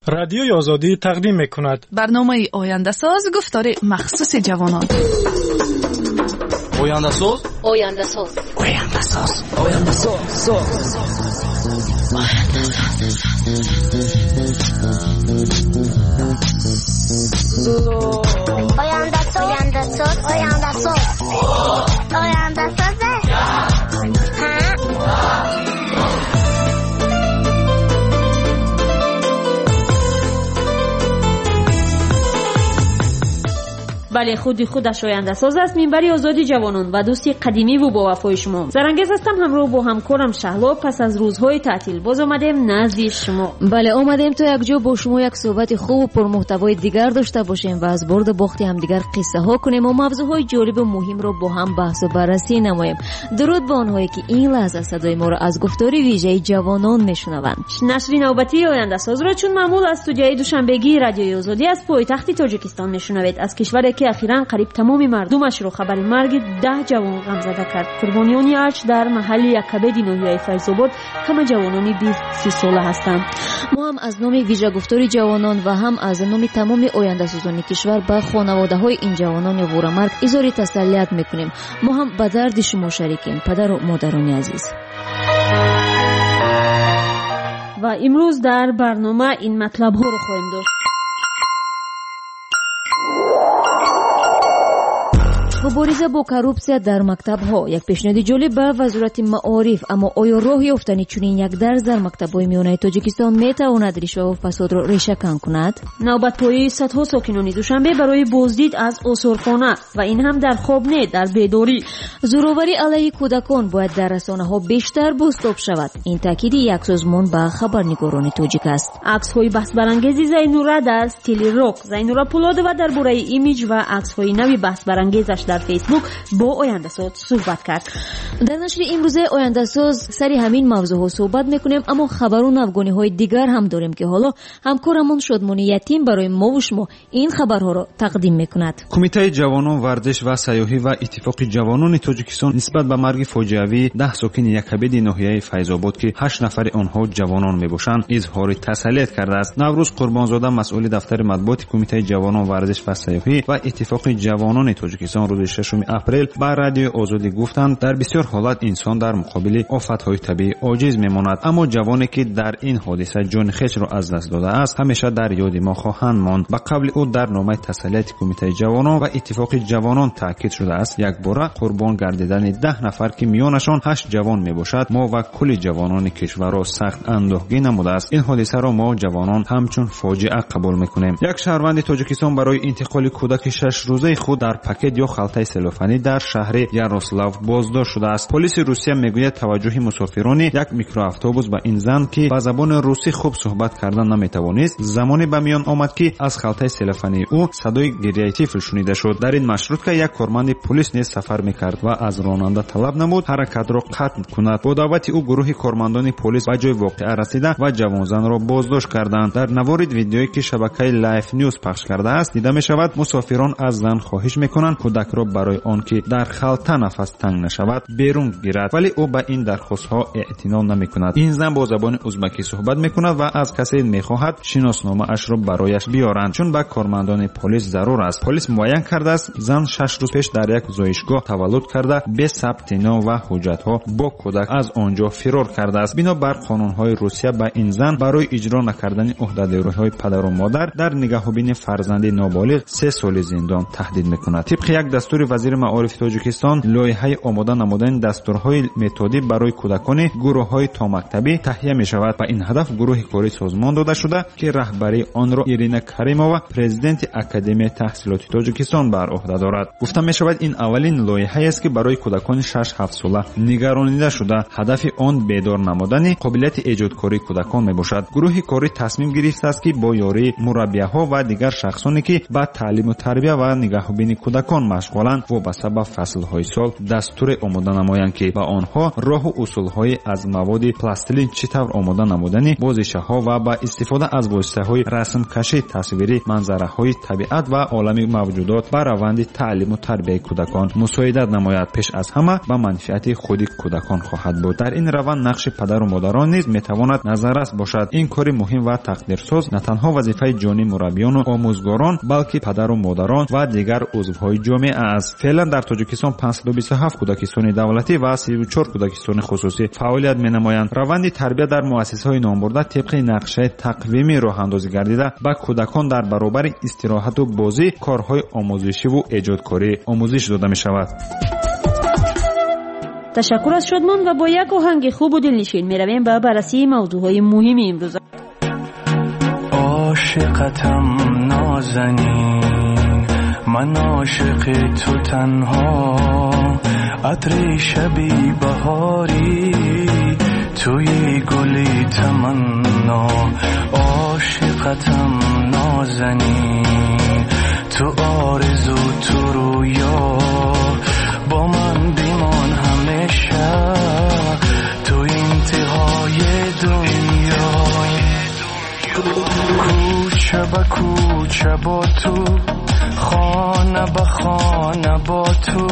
رادیوی آزادی تقدیم می‌کند. برنامه آینده ساز گفتار مخصوص جوانان. آینده ساز. آینده ساز. آینده ساز. آینده ساز. آینده ساز. آینده ساز. آینده ساز. آینده ساز. بله، خودش آینده ساز است. منبر آزادی جوانان و دوستی قدیمی و با وفای شما. زرنگز هستم، همراه با همکارم شهلا. پس از روزهای تعطیل باز آمدیم نزد شما. بله، آمدیم تا یک جا با شما یک صحبت خوب و پرمحتوای دیگر داشته باشیم و از برد باخت هم دیگر قصه ها کنیم و موضوعهای جالب و مهم را با هم بحث و بررسی نماییم. درود به آنهایی که این لحظه صدای ما را از گفتار ویژه جوانان میشنوند. نشر نوبتی آینده ساز را چون معمول از استودیوی دوشنبگی رادیوی آزادی از پایتخت تاجیکستان میشنوید. از کشوری که اخیراً قریب تمام مردمش رو خبر مرگ 10 جوان غمزده کرد. قربانیان ارج در محل یکبد ناحیه فیض‌آباد کم جوانانی 20 ساله هستند. ما هم از نام ویژه گفتار جوانان و هم از نام تمام آینده سازان کشور به خانواده‌های این جوانان غورمرگ اظهار تسلیت میکنیم. ما هم به درد شما شریکیم، پدر و مادران عزیز. و امروز در برنامه این مطلب ها رو خواهیم داشت. مبارزه با کروپسیا در مکتب ها یک پیشنهاد جالب به وزارت معارف، اما آیا راه یافتن چنین یک درس در مکتب های میانه تاجیکستان میتواند رشوه و فساد را ریشه‌کن کند؟ نوبت پایی صدها ساکنان دوشنبه برای بازدید از آثارخانه و این هم در خواب نه، در بیداری. زورآوری علیه کودکان باید در رسانه ها بیشتر بازتاب شود. این تاکید یک سازمان به خبرنگاران تاجیک است. عکس های بحث برانگیز زینورا در استیل راک، زینورا پولادووا درباره ایمیج و عکس های نوی بحث برانگیزش در فیسبوک با آینده ساز صحبت کرد. در نشر امروزه آینده ساز سری همین موضوع ها صحبت میکنیم، اما خبر و افغانی های دیگر هم داریم که حالا همکارمون شادمانی یتیم برای ما و شما این خبرها را تقدیم میکند. کمیته جوانان ورزش و سیاحی و اتفاق جوانان تاجیکستان نسبت به مرگ فاجعه‌ای 10 ساکن یکبد ناحیه فیض‌آباد که 8 نفر آنها جوانان میباشند اظهار تسلیت کرده است. نوروز قربانزاده مسئول دفتر مطبوعات کمیته جوانان ورزش و سیاحی و اتفاق جوانان تاجیکستان روز 6 اپریل به رادیو آزادی گفتند در بسیار حالات انسان در مقابل آفت‌های طبیعی عاجز میماند، اما جوانی که در این حادثه جان خویش را از دست داده است همیشه در یاد ما خواهند ماند. به قبل او در نامه تسلیت کمیته جوانان و اتفاق جوانان تاکید شده است یک بار قربان گردیدن 10 نفر که میانشان 8 جوان میباشد ما و کل جوانان کشور را سخت اندوهگین نموده است. این حادثه را ما جوانان همچون فاجعه قبول میکنیم. یک شهروند تاجیکستان برای انتقال کودک 6 روزه خود در پاکت یا خلطه سلوفانی در شهر یاروسلاو بازداشت شده است. پلیس روسیه میگوید توجه مسافران یک میکرواتوبوس به این زن که با زبان روسی خوب صحبت کردن نمیتوانست زمانی به میان آمد که از خلطه سلوفانی او صدای گریه طفل شنیده شد. در این مشروطه یک کارمند پلیس نیز سفر میکرد و از راننده طلب نمود حرکت را قطع کند. با دعوت او گروه کارمندان پلیس به جای واقعه رسیده و جوانزن را بازداشت کردند. در نوارد ویدیویی که شبکه لایف نیوز پخش کرده است دیده می شود مسافران از زن خواهش میکنند کودک را برای آنکه در خلطه نفس تنگ نشود بیرون گیرد، ولی او به این درخواست ها اعتنا نمیکند. این زن با زبان ازبکی صحبت میکند و از کسی میخواهد شناسنامه اش را برایش بیارند چون به کارمندان پلیس ضرور است. پلیس معین کرده است زن 6 روز پیش در یک زایشگاه تولد کرده به ثبت نام و حجت ها با کودک از آنجا فرار کرده است. بنابر قانون های روسیه به این زن برای اجرا نکردن عهدهداری های پدر و مادر در نگهبانی فرزند نابالغ 3 سال زندان تهدید میکند. طبق یک دستور وزیر معارف تاجیکستان لایحه آماده نمودن دستورهای متدی برای کودکان گروه‌های تا مکتبی تهیه می‌شود. با این هدف گروه کاری سازمان داده شده که رهبری آن را ایرینا کریمووا پرزیدنت اکادمی تحصیلات تاجیکستان بر عهده دارد. گفته می‌شود این اولین لایحه است که برای کودکان 6-7 ساله نگرانیده شده. هدف آن بیدار نمودن قابلیت ایجادکاری کودکان میباشد. گروه کاری تصمیم گرفته است که با یاری مربی‌ها و دیگر شخصانی که با تعلیم و تربیت و نگهبانی کودکان مشغول احوالاً وابسته به فصل‌های سال دستور آماده نمایند که با آنها راه و اصول‌های از مواد پلاستیلین چطور آماده نمودنی بازیشه‌ها و با استفاده از واسطه‌های رسم‌کشی تصویری منظره‌های طبیعت و عالم موجودات بر روند تعلیم و تربیت کودکان مساعدت نماید. پیش از همه به منفعت خود کودکان خواهد بود. در این روند نقش پدر و مادران نیز میتواند نظررس باشد. این کار مهم و تقدیرساز نه تنها وظیفه جانی مربیان و آموزگاران بلکه پدر و مادران و دیگر عضوهای جامعه است. فعلا در تاجیکستان 527 کودکستان دولتی و 34 کودکستان خصوصی فعالیت می‌نمایند. روند تربیت در مؤسسه‌های نامبرده طبق نقشه تقویمی راه‌اندازی گردیده به کودکان در برابر استراحت و بازی کارهای آموزشی و ایجادکاری آموزش داده می‌شود. تشکر از شادمان و با یک آهنگ خوب و دلنشین می‌رویم به بررسی موضوعهای مهم امروز. عاشقتم نازنین، من عاشق تو تنها، عطر شبی بهاری توی گلی تمنا. عاشقتم نازنین، تو آرزو تو رویا، با من بیمان همیشه تو انتهای دنیا. کوچه به کوچه با تو، خانه به خانه با تو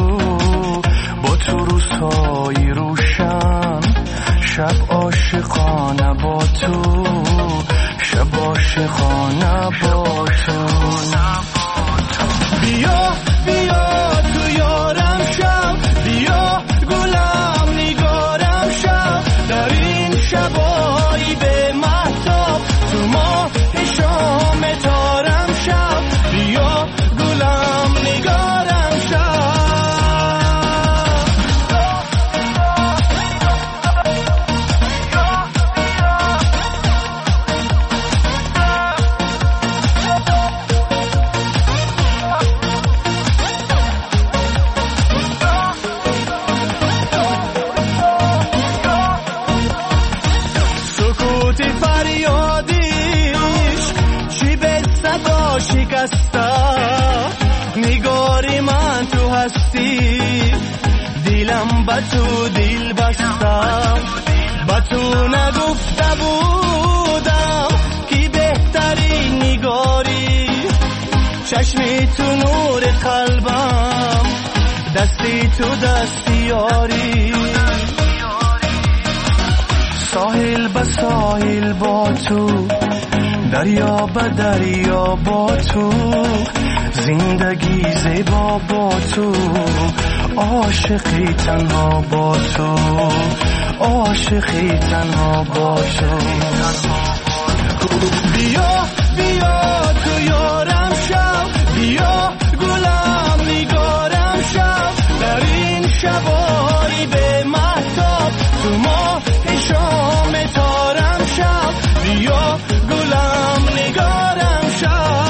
روزهای روشن، شب عاشقانه با تو، شب عاشقانه با تو. بیا بیا تو یارم شب، بیا گلم نگارم شب، در این شبایی به مهتاب تو ماه شام تارم شب، بیا گلم نگارم شب. نگاری من تو هستی، دیلم با تو دل بستم، با تو نگفته بودم که بهترین نگاری، چشمی تو نور قلبم، دستی تو دستی یاری. ساحل به ساحل با تو، دریا به دریا با تو، زندگی زیبا با تو، عاشقی تنها با تو، عاشقی تنها با تو. بیا بیا تو یارم شب، بیا گلم نگارم شب، در این شبایی به مهتاب تو ماه شام تارم شب، بیا گلم نگارم شب.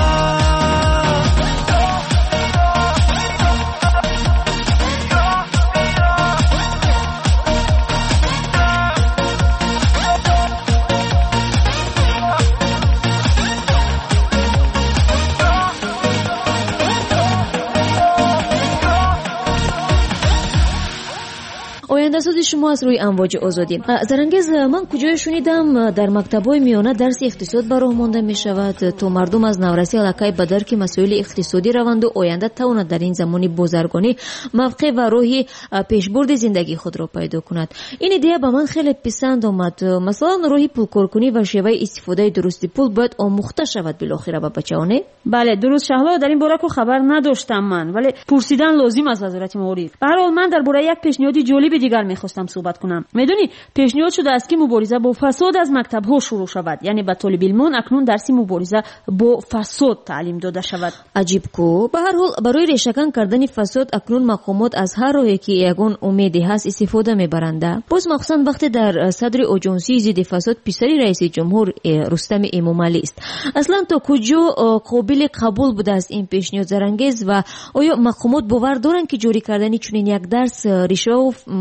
آینده‌ساز شما از روی امواج آزادی. زرنگز، من کجای شنیدم در مکتب‌های میانه درس اقتصاد به راه مانده می‌شود تا مردم از نورسی علاقه به درک مسائل اقتصادی روند و آینده تواند در این زمان بازرگانی موقع و راهی پیشبرد زندگی خود را پیدا کند. این ایده به من خیلی پسند آمد. مثلا راهی پولکارکنی و شیوه استفاده درست پول باید آموخته شود بالاخره به بچه‌ها. بله درست شهلا، در این باره کو خبر نداشتم من، ولی پرسیدن لازم از وزارت معارف. به هر حال من درباره یک پیشنهاد جالب دیگر میخواستم صحبت کنم. میدونی پیشنهاد شده است که مبارزه با فساد از مکتب ها شروع شود، یعنی به طالب علمان اکنون درس مبارزه با فساد تعلیم داده شود. عجیب کو. به هر حال برای ریشه‌کن کردن فساد اکنون مقامات از هر راهی که یگان امیدی هست استفاده میبرند. باز مخصوصا وقتی در صدر اجنسی ضد فساد پسری رئیس جمهور رستم امامعلی است. اصلا تا کجا قابل قبول بوده است این پیشنهاد زرنگز و آیا مقامات باور دارند که جاری کردن چنین یک درس رشوه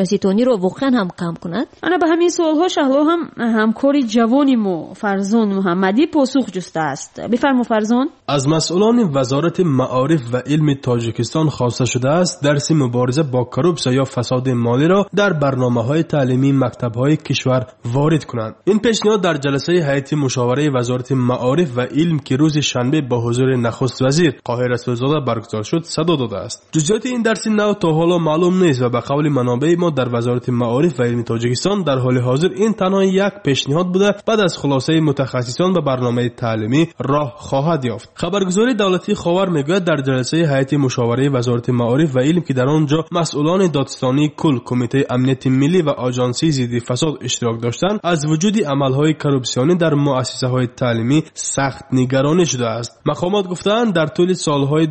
ستانی را واقعا هم کم کند؟ انا به همین سوالها شهلا هم همکار جوانی ما فرزان محمدی پاسخ جسته است. بفرمایید فرزان. از مسئولان وزارت معارف و علم تاجیکستان خواسته شده است درس مبارزه با کروپسیا یا فساد مالی را در برنامه‌های تعلیمی مکتب‌های کشور وارد کنند. این پیشنهاد در جلسه هیئت مشاوره وزارت معارف و علم که روز شنبه با حضور نخست وزیر قاهر رسولزاده برگزار شد صدا داده است. جزئیات این درس نو تا حالا معلوم نیست و به قول منابع ما در وزارت معارف و علم تاجیکستان در حال حاضر این تنها یک پیشنهاد بوده بعد از خلاصه متخصصان به برنامه تعلیمی راه خواهد یافت. خبرگزاری دولتی خاور میگوید در جلسه هیئت مشاوره وزارت معارف و علم که در آنجا مسئولان دادستانی کل، کمیته امنیت ملی و آژانسی ضد فساد اشتراک داشتند، از وجود عملهای کروپسیونی در مؤسسه‌های تعلیمی سخت نگرانی شده است. مقامات گفتند در طول سالهای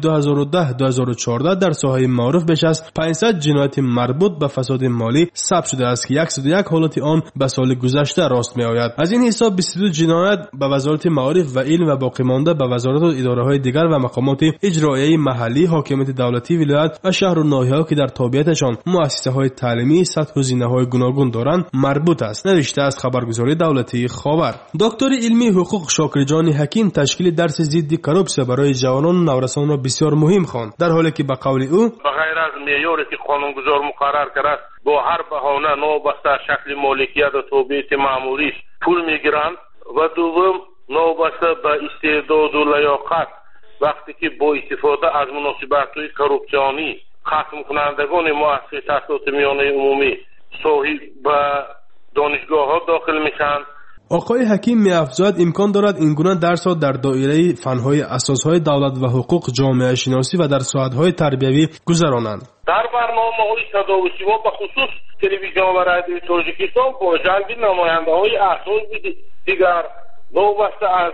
2010-2014 در ساحه معارف بیش از 500 جنایت مربوط به فساد مالی ثبت شده است که 101 حالت آن به سال گذشته راست می‌آید. از این حساب 22 جنایت به وزارت معارف و علم و باقی مانده به وزارت و اداره‌های دیگر و مقامات اجرایی محلی، حاکمیت دولتی ولایت و شهر و ناحیه‌ها که در تابعیتشان مؤسسه‌های تعلیمی سطح و زینه‌های گوناگون دارند مربوط است. نوشته است خبرگزاری دولتی خاور. دکتر علمی حقوق شاکرجان حکیم تشکیل درس ضد کروپسیا برای جوانان و نورسان را بسیار مهم خواند، در حالی که به قول او بغیر از معیاری که قانونگذار مقرر کرده با هر بهانه نوبسته شکل مالکیت و تابعیت مأموری پول میگیرند و دوم نوبسته به استعداد و لیاقت وقتی که با استفاده از مناسبت‌های کروپسیونی ختم کنندگان مؤسسه تحصیلات میانه عمومی صاحب به دانشگاه‌ها داخل میشن. آقای حکیم می‌افزاید امکان دارد این گونه درس‌ها در دایره فن‌های اساس‌های دولت و حقوق، جامعه شناسی و در ساعت‌های تربیوی گذرانند. در برنامه‌های صداوسیما و به خصوص تلویزیون و رادیوی تاجیکستان با جلب نماینده‌های احزاب دیگر نوبسته از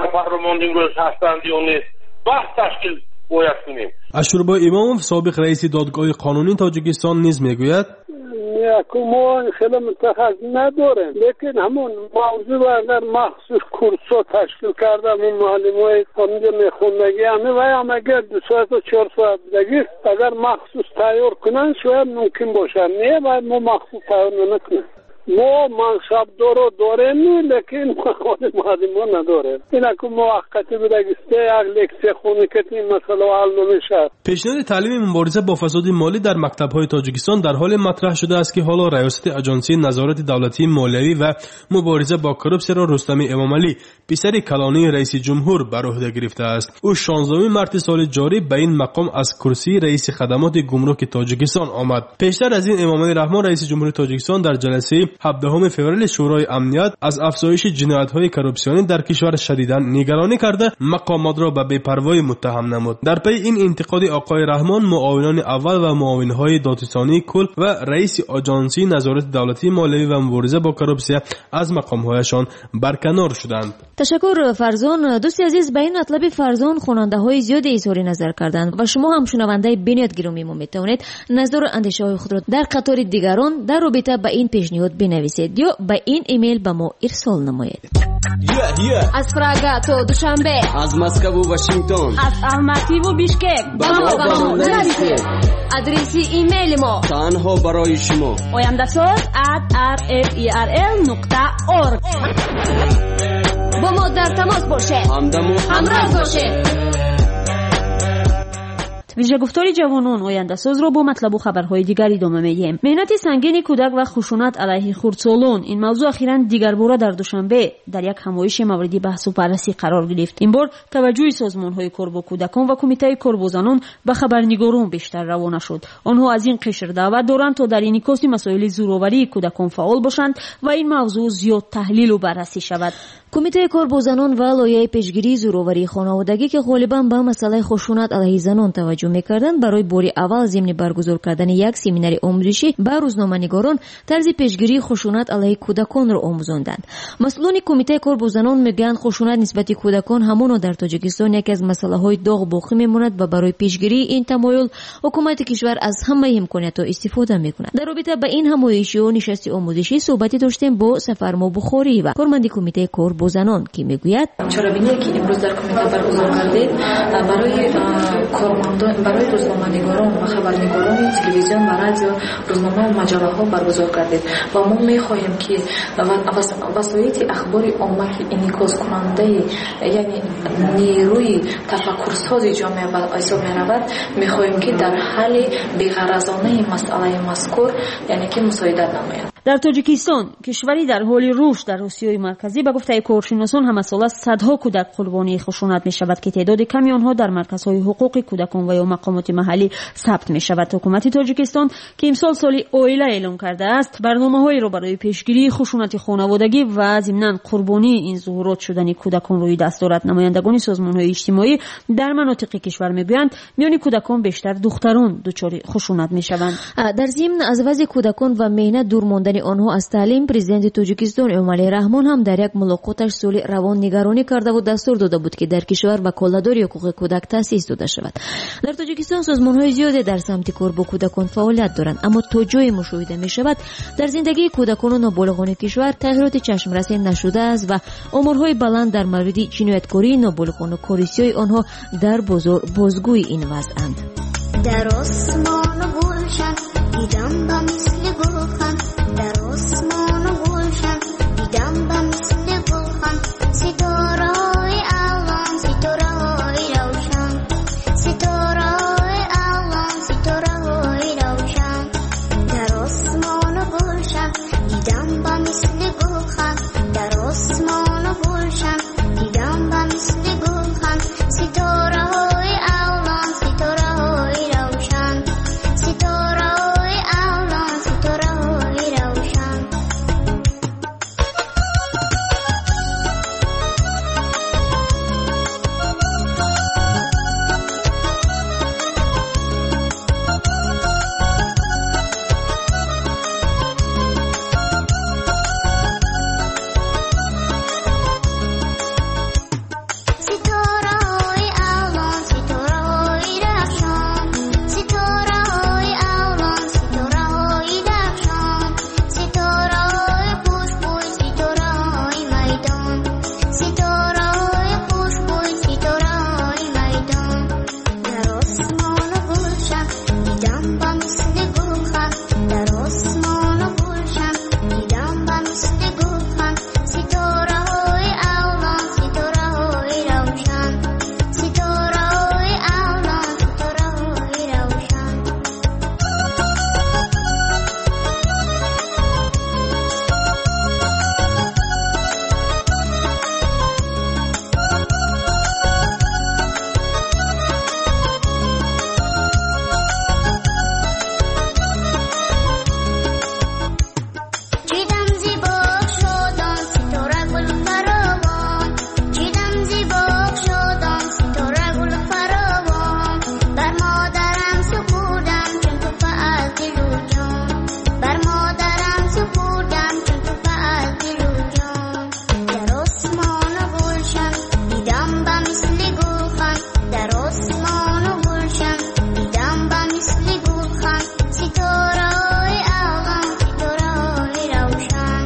پارلمان هستند یا نیست بحث تشکیل باید کنیم. اشوربا امامov سابق رئیس دادگاه قانونی تاجیکستان نیز میگوید ما خیلی متخصص نداریم، لیکن همون موضوع اگر مخصوص کورس‌ها تشکیل کردم اون معلمای همونجا میخوندگی همه و هم اگر 2 ساعت و 4 ساعت دیگه اگر مخصوص تیار کنن شاید ممکن باشه. نه باید ما مخصوص تیار نکنیم. ما منصبدار رو داریم لیکن معلمان نداریم. اینا که موقتی بوده یک لکسیه خونی که این مسئله حل نمیشه. پیشنهاد تعلیم مبارزه با فساد مالی در مکتب‌های تاجیکستان در حال مطرح شده است که حالا ریاست آژانسی نظارت دولتی مالیوی و مبارزه با کروپسیا را رستم امامعلی پسر کلانی رئیس جمهور بر عهده گرفته است. او 16 مارس سال جاری به این مقام از کرسی رئیس خدمات گمرک تاجیکستان آمد. پیشتر از این امامعلی رحمان رئیس جمهوری تاجیکستان در جلسه 17 فوریه شورای امنیت از افزایش جنایت‌های کروپسیونی در کشور شدیداً نگرانی کرده مقامات را به بی‌پروایی متهم نمود. در پی این انتقاد آقای رحمان معاونان اول و معاونهای دادستانی کل و رئیس آژانسی نظارت دولتی مالیوی و مبارزه با کروپسیا از مقام‌هایشان برکنار شدند. تشکر فرزان. دوستی عزیز، به این مطلب فرزان خواننده‌های زیادی اظهار نظر کردند و شما هم شنونده بنیاد گرامی ما میتوانید نظر و اندیشه‌های خود را در قطار دیگران در رابطه با این پیشنهاد بنویسید یا به این ایمیل به ما ارسال نمایید. از پراگ تا دوشنبه، از مسکو و واشنگتن، از الماتی و بیشکک با ما نویسید. آدرس ایمیل ما تنها برای شما oyandasod@rferl.org. با ما در تماس باشید، همراه باشید. ویژه گفتاری جوانان آینده ساز را با مطلب و خبرهای دیگر ادامه میدیم. مهنت سنگین کودک و خشونت علیه خردسالان، این موضوع اخیراً دیگر باره در دوشنبه در یک همایش موردی بحث و بررسی قرار گرفت. این بار توجه سازمان‌های کار با کودکان و کمیته کار با زنان به خبرنگاران بیشتر روانه شد. آنها از این قشر دعوت دارند تا در انعکاس مسائل زورآوری کودکان فعال باشند و این موضوع زیاد تحلیل و بررسی شود. کمیته کار با زنان و لایحه پیشگیری زورآوری خانوادگی که غالبا به مسئله خشونت علیه زنان توجه می‌کردند، برای بار اول ضمن برگزار کردن یک سمینار آموزشی به روزنامه‌نگاران طرز پیشگیری خشونت علیه کودکان را آموزاندند. مسئولان کمیته کار با زنان میگن خشونت نسبت کودکان همانا در تاجیکستان یکی از مسائل‌های داغ باقی میماند و برای پیشگیری این تمایل حکومت کشور از همه امکانات‌ها استفاده می‌کند. در رابطه با این همایش و نشست آموزشی صحبتی داشتیم با سفرما بخاری و کارمند کمیته کار با زنان که میگوید چرا بینی که امروز در کمیته برگزار کردید برای کارمندان برای روزنامه‌نگاران و خبرنگاران تلویزیون و رادیو، روزنامه و مجله‌ها برگزار کردید و ما می‌خواهیم که وسایل اخبار عامه که انعکاس کننده یعنی نیروی تفکرساز جامعه به حساب می‌رود، می‌خواهیم که در حل بی‌غرضانه مسئله مذکور یعنی که مساعدت نمایند. در تاجیکستان، کشوری در حال رشد در آسیای مرکزی، به گفته کارشناسان هم از سال صدها کودک قربانی خشونت می شود که تعداد کمی آنها در مرکزهای حقوق کودکان و یا مقامات محلی ثبت می شود. حکومت تاجیکستان که امسال سال عائله اعلام کرده است، برنامه‌هایی را برای پیشگیری خشونت خانوادگی و ضمناً قربانی این ظهورات شدن کودکان روی دست دارد. نمایندگان سازمان‌های اجتماعی در مناطق کشور می‌گویند میان کودکان بیشتر دختران دچار خشونت می‌شوند. در ضمن از وضع کودکان و مهنت دور ماندن آنها از تعلیم، پرزیدنت تاجیکستان امالی رحمان هم در یک ملاقاتش سال روان نگرانی کرده و دستور داده بود که در کشور وکالتداری حقوق کودک تأسیس داده شود. در تاجیکستان سازمان‌های زیادی در سمت کار با کودکان فعالیت دارند، اما تا جای مشاهده می‌شود در زندگی کودکان و نابالغان کشور تغییرات چشمرسی نشده است و آمارهای بلند در مورد جنایتکاری نابالغان و کاریسی‌های آنها در بازار بازگوی این وضع‌اند. در آسمان گلشن دیدم به مثل گلخن، در آسمان گلشن دیدم به مثل گلخن، ستاره‌های الان ستاره‌های روشن، ستاره‌های الان ستاره‌های روشن، در آسمان گلشن دیدم به مثل گلخن، در آسمان گلشن دیدم به مثل گلخن، ستاره‌های الان ستاره‌های روشن، ستاره‌های الان ستاره‌های روشن. ستاره‌های الان ستاره‌های روشن، ستاره‌های الان ستاره‌های روشن، ستاره‌های خوشبوی ستاره‌های میدان، ستاره‌های خوشبوی ستاره‌های میدان، در آسمان گلشن دیدم به مثل گلخن، در آسمان گلشن دیدم به مثل گلخن، ستاره‌های الان ستاره‌های روشن، ستاره‌های الان ستاره‌های روشن. چیدم زیبا شدن ستاره گل فراوان، چیدم زیبا شدن ستاره گل فراوان، بر مادرم سپردم چون توفه از دل و جان، بر مادرم سپردم چون توفه از دل و جان، در آسمان گلشن دیدم به مثل گلخن، در آسمان گلشن دیدم به مثل گلخن، ستاره‌های الان ستاره‌های روشن،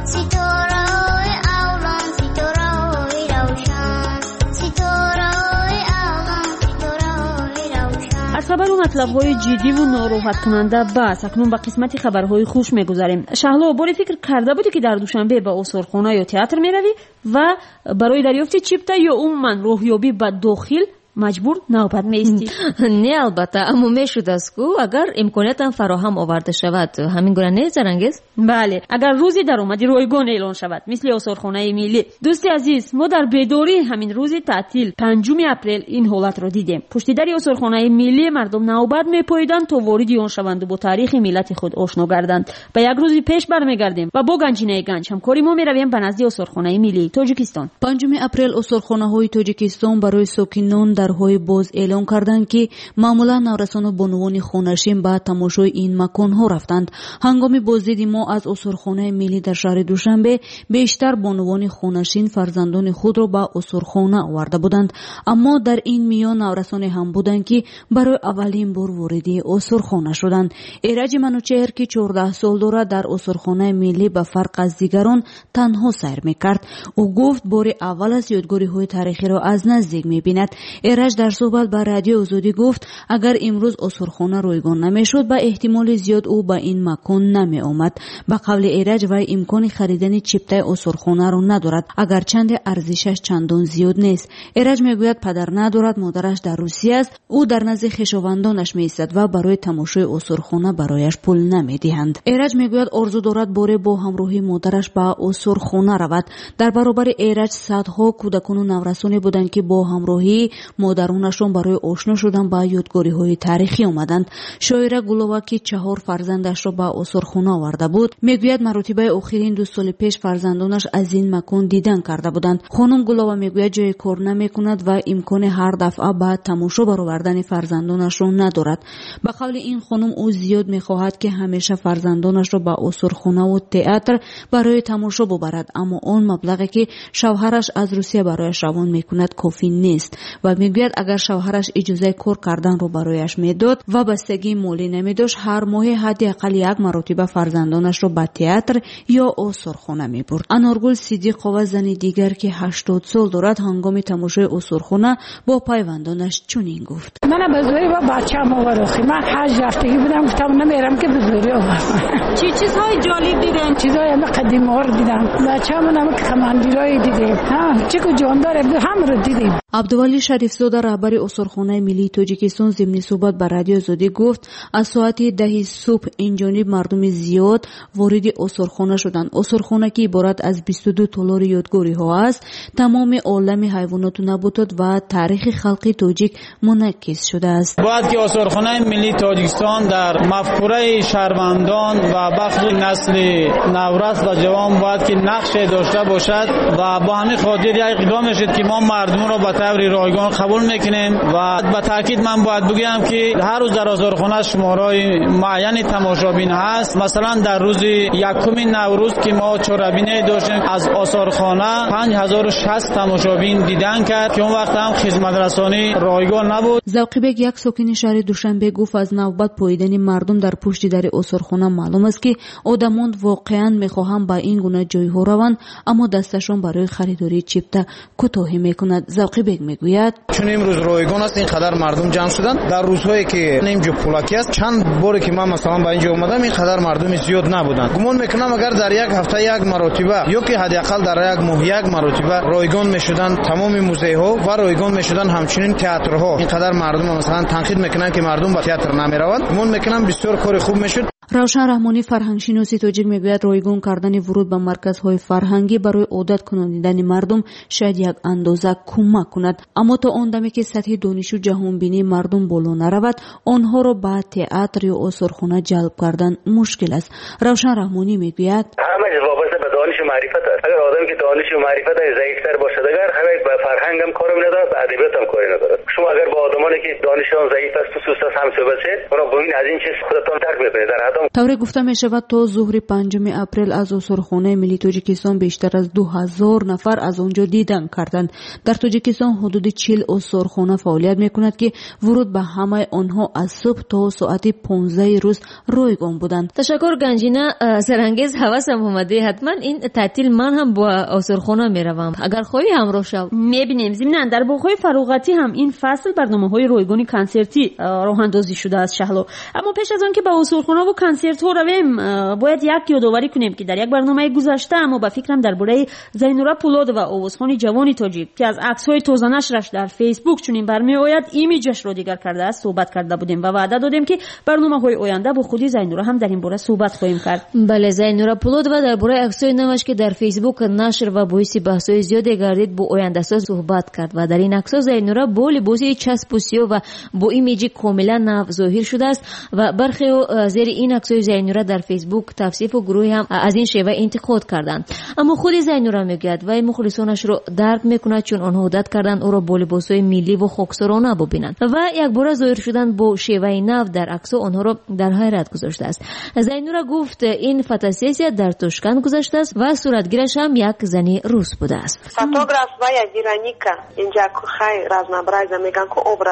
ستاره‌های الان ستاره‌های روشن، ستاره‌های الان ستاره‌های روشن. از خبر و مطلب‌های جدی و ناراحت کننده بس اکنون به قسمت خبرهای خوش می‌گذاریم. شهلا، باری فکر کرده بودی که در دوشنبه به آثارخانه یا تئاتر می‌روی و برای دریافت چیپتا یا عموما راهیابی به داخل مجبور نوبت میستی؟ نه البته، اما میشد است کو اگر امکانیت فراهم آورده شود. همین گونه نه زرنگز؟ بله، اگر روزی درآمدی رایگان اعلان شود مثل آثارخانه ملی. دوستی عزیز، ما در بیداری همین روز تعطیل 5 اپریل این حالت را دیدیم. پشت در آثارخانه ملی مردم نوبت میپاییدند تا وارد آن شوند و با تاریخ ملت خود آشنا گردند. به یک روزی پیش برمیگردیم و با گنجینه گنج همکاری ما میرویم به نزد آثارخانه ملی تاجیکستان. 5 اپریل آثارخانه‌های تاجیکستان برای ساکنان درهای باز اعلام کردند که معمولا نورسان و بانوان خونشین به تماشای این مکان‌ها رفتند. هنگام بازدید ما از آثارخانه ملی در شهر دوشنبه بیشتر بانوان خونشین فرزندان خود را به آثارخانه آورده بودند، اما در این میان نورسان هم بودند که برای اولین بار وارد آثارخانه شدند. ایرج منوچهر که 14 سال دارد در آثارخانه ملی به فرق از دیگران تنها سیر می‌کرد. او گفت بار اول از یادگاری‌های تاریخی را از نزدیک می‌بیند. ایرج در صحبت با رادیو آزادی گفت اگر امروز عصرخانه رایگان نمیشد به احتمال زیاد او به این مکان نمی آمد. به قول ایرج وی امکان خریدن چپتای عصرخانه را ندارد، اگرچند ارزشش چندان زیاد نیست. ایرج میگوید پدر ندارد، مادرش در روسیه است. او در نزد خویشاوندانش میایستد و برای تماشای عصرخانه برایش پول نمیدهند. ایرج میگوید آرزو دارد باره با همراهی مادرش به عصرخانه رود. در برابر ایرج صدها کودکان و نورسانی بودند که با همراهی مادرانشان برای آشنا شدن با یادگاری‌های تاریخی آمدند. شاعره گلووا که 4 فرزندش را به عصرخانه آورده بود میگوید مراتبه آخرین 2 سال پیش فرزندانش از این مکان دیدن کرده بودند. خانم گلووا میگوید جای کار نمیکند و امکان هر دفعه به تماشا برآوردن فرزندانش را ندارد. به قول این خانم او زیاد میخواهد که همیشه فرزندانش را به عصرخانه و تئاتر برای تماشا ببرد، اما آن مبلغی که شوهرش از روسیه برایش روان میکند کافی نیست و میگوید اگر شوهرش اجازه کار کردن رو برایش میداد و بستگی مالی نمیداشت هر ماه حداقل 1 مرتبه فرزندانش رو به تئاتر یا عصرخانه میبرد. انارگل صدیقова زنی دیگر که 80 سال دارد هنگام تماشای عصرخانه با پیوندانش چنین گفت: من به زوری با بچه‌م آوردم. من 8 هفتگی بودم، گفتم نمیرم که به زوری آوردم. چی چیزهای جالب دیدن؟ چیزای قدیمی‌ها رو دیدم. بچه‌مون هم کماندیرای دیدیم. چیکو جاندار هم رو دیدیم. عبدالولی شریفزاده رهبر عصرخانه ملی تاجیکستان ضمن صحبت با رادیو آزادی گفت از ساعت 10 صبح اینجانب مردم زیاد وارد عصرخانه شدند. عصرخانه که عبارت از 22 تالار یادگاری ها است، تمام عالم حیوانات و نباتات و تاریخ خلق تاجیک منعکس شده است. باید که عصرخانه ملی تاجیکستان در مفکوره شهروندان و بخش نسل نورس و جوان باید که نقش داشته باشد و با همین خاطر یک اقدام شد که ما مردم را به طور رایگان قبول میکنیم و به تاکید من باید بگم که هر روز در عصرخانه شمارهای معین تماشابین هست. مثلا در روز 1 نوروز که ما چهاربینی داشتیم از عصرخانه 5060 تماشابین دیدن کرد که اون وقت هم خدمت رسانی رایگان نبود. ذوقی بیگ یک ساکن شهر دوشنبه گفت از نوبت پاییدن مردم در پشت در عصرخانه معلوم است که آدمان واقعا میخواهند با این گونه جایها روند، اما دستشون برای خریداری چپتا کوتاهی میکند. ذوقی بیگ میگوید چون امروز رایگان است اینقدر مردم جمع شدن. در روزهایی که اینجا پولکی است چند باری که من مثلا با اینجا اومدم اینقدر مردم زیاد نبودن. گمان میکنم اگر در یک هفته 1 مرتبه یا که حداقل در 1 ماه 1 مرتبه رایگان میشدن تمام موزه ها و رایگان میشدن همچنین تئاترها، اینقدر مردم مثلا تنقید میکنن که مردم به تئاتر نمیروند. گمان میکنم بسیار کار خوب میشد. روشن رحمانی فرهنگشناسی تاجیک میگوید رایگان کردن ورود به مرکزهای فرهنگی برای عادت کنانیدن مردم شاید یک اندازه کمک کند، اما تا آن دمی که سطح دانش و جهانبینی مردم بالا نرود آنها را به تئاتر یا عصرخانه جلب کردن مشکل است. روشن رحمانی میگوید همه وابسته به دانش و معرفت است. اگر آدمی که دانش و معرفت ضعیف‌تر باشد اگر همه به فرهنگ هم کاری ندارد، به ادبیات هم کاری ندارد. شما اگر با آدمانی که دانششان ضعیف است خصوصا هم صحبت شد، اونا ببین از این چیز خودتان درک می‌کنید. در حد طوری گفته می شود تا ظهر 5 اپریل از عصرخانه ملی تاجیکستان بیشتر از 2000 نفر از آنجا دیدن کردند. در تاجیکستان حدود 40 عصرخانه فعالیت میکند که ورود به همه آنها از صبح تا ساعت 15 روز رایگان بودند. تشکر گنجینه، سرانگیز حواسم اومده. حتما این تعطیل من هم با عصرخانه میروم. اگر خواهی همراه شو. میبینیم ضمن در باغ‌های فراغتی هم این فصل برنامه‌های رایگان کنسرتی راه اندازی شده است شهلا. اما پیش از آن که به عصرخانه و کنسرت ها رویم باید یک یادآوری کنیم که در یک برنامه گذشته اما با فکرم درباره زینورا پولاد و آوازخوان جوانی تاجیک که از عکس‌های تازه نشرش در فیسبوک چنین برمی‌آید ایمیجش را دیگر کرده است صحبت کرده بودیم و وعده دادیم که برنامه‌های آینده با خودی زینورا هم در این باره صحبت خواهیم کرد. بله، زینورا پولاد و درباره عکس‌های نوش که در فیسبوک نشر و باعث بحث‌های زیادی گردید با آینده‌ساز صحبت کرد و در این عکس‌ها زینورا با لباس چسب و سیاه و با ایمیج کاملا نو ظاهر شده است و برخی زیر این عکس‌های زینورا در فیسبوک توصیف و گروهی هم از این شیوه انتقاد کردند. اما خود زینورا میگوید و مخلصانش رو درک میکند چون آنها عادت کردند او را با لباس‌های ملی و خاکسارانه ببینند و یک بار ظاهر شدن با شیوه نو در عکس‌ها آنها را در حیرت گذاشته است. زینورا گفت این فوتوسسیا در توشکند گذشته است و صورتگیرش هم یک زنی روس بوده است. Фотограф моя Вероника, инжаку хай разнобразие, меган ко образ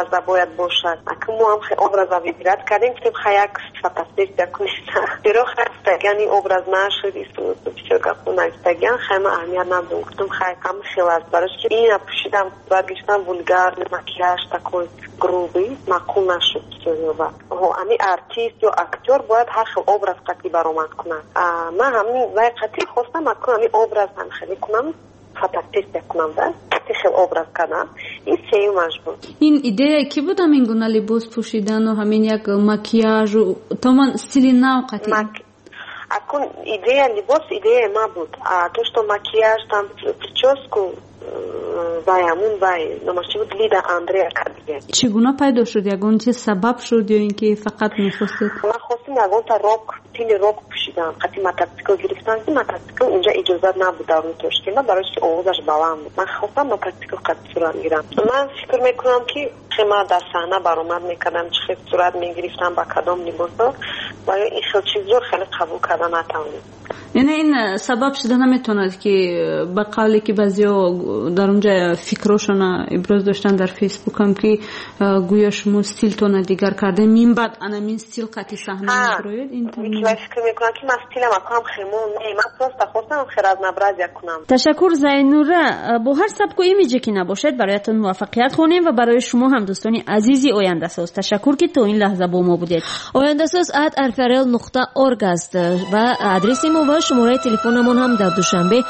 مرد باید باشد. اما ما هم خیلی obraz выбирать کردیم که خیلی فاتاستیک کنیم. برای خستگانی obraz نشد است بسیار گفتم استگان خیلی اهمیت ندادم. گفتم خیلی از برش که این پوشیدم برگشتم ولگار مکیاژ такой грубый معقول نشد. امی ارتیست یا اکتور باید هر خیلی obraz قطعی برآمد کنند. من همین وای قطعی خواستم اکنون همین obraz هم خیلی کنم فاتاستیک کنم ده. خیلی obraz کردم. این سیمش بود. این ایده کی بود همین گونه لباس پوشیدن و همین یک مکیاژ و تمام استیل نو قطعی؟ اکن ایده لباس ایده ما بود. تو що макияж там прическу وایمون وای نمایشی بود لیدا اندریا کردیم. چگونه پیدا شد؟ یگان چه سبب شد یا اینکه فقط می‌خواستید؟ من خواستم یگان تا راک تیل راک پوشیدم. قطعی ماتریکل گرفتم که ماتریکل اینجا اجازه نبود در اون توش که من برایش آوازش بلند بود. من خواستم ماتریکل قطعی صورت میگیرم. من فکر میکنم که خیلی در صحنه برآمد میکردم چه خیلی صورت میگرفتم با کدام لباسا و این خیلی چیز رو خیلی قبول کردم نتونم. یعنی این سبب شده نمیتوند که به قولی که بعضیا در اونجا فکرشون ابراز داشتن در فیسبوک هم که گویا شما استیلتون دیگر کرده مین بعد انمین استیل قطعی صحنه میبروید این فکر میکنم که من استیلم اکنم خیمون من پروست خواستم خیر از نبرز کنم. تشکر زینوره. با هر سبک و ایمیجی که نباشد برایتون موفقیت خونیم و برای شما هم دوستانی عزیزی آینده ساز تشکر که تو این لحظه با ما بودید. آینده ساز @arfarel.org است و آدرس ما و شماره تلفنمون هم در دوشنبه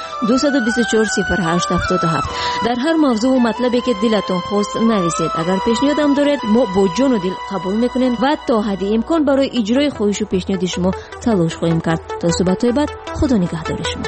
2240877. در هر موضوع و مطلبی که دلتون خواست نویسید. اگر پیشنهاد هم دارید ما با جان و دل قبول میکنیم و تا حد امکان برای اجرای خواهش و پیشنهاد شما تلاش خواهیم کرد. تا صحبت‌های بعد خدا نگهدار شما.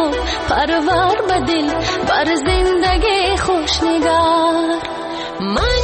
پرور بدل بر زندگی خوش نگار.